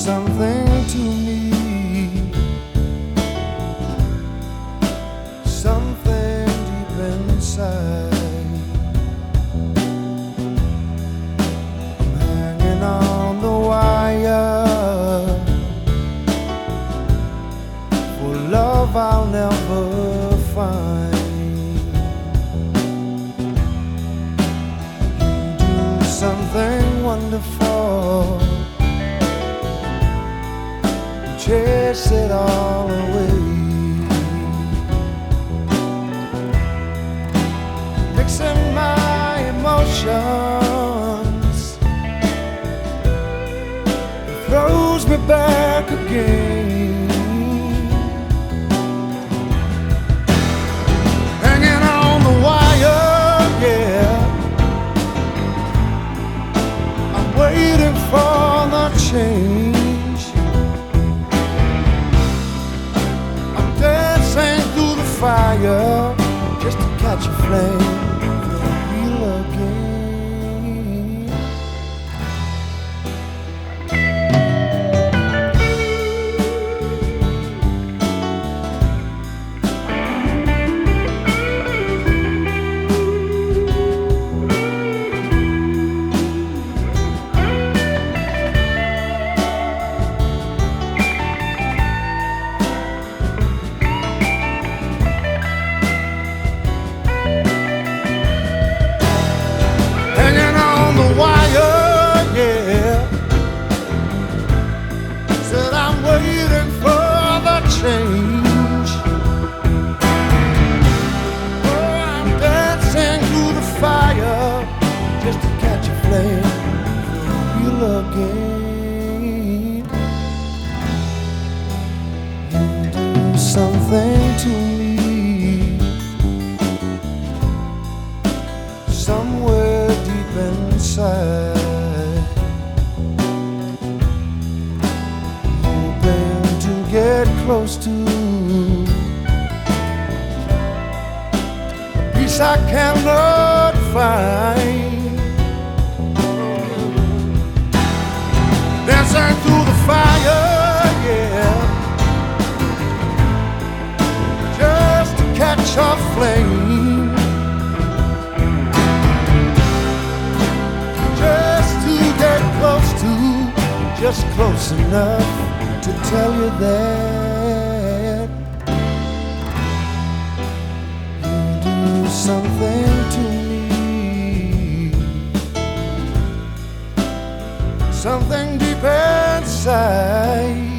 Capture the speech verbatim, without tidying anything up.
something to me, something deep inside. I'm hanging on the wire for love I'll never find. You do something wonderful, chase it all away, mixing my emotions, it throws me back again, hanging on the wire, yeah, I'm waiting for the change. Fire just to catch a flame, feel again. Change. Oh, I'm dancing through the fire just to catch a flame, feel again. You do something to me, somewhere deep inside. Get close to a peace I cannot find, dancing through the fire, yeah, just to catch a flame, just to get close to, just close enough to tell you that you do something to me, something deep inside.